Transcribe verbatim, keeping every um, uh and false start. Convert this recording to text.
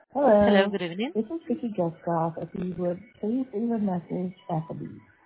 Hello, Hello, good good evening. evening. This is Vicky Guestcroft. If you would please leave a message at the beep.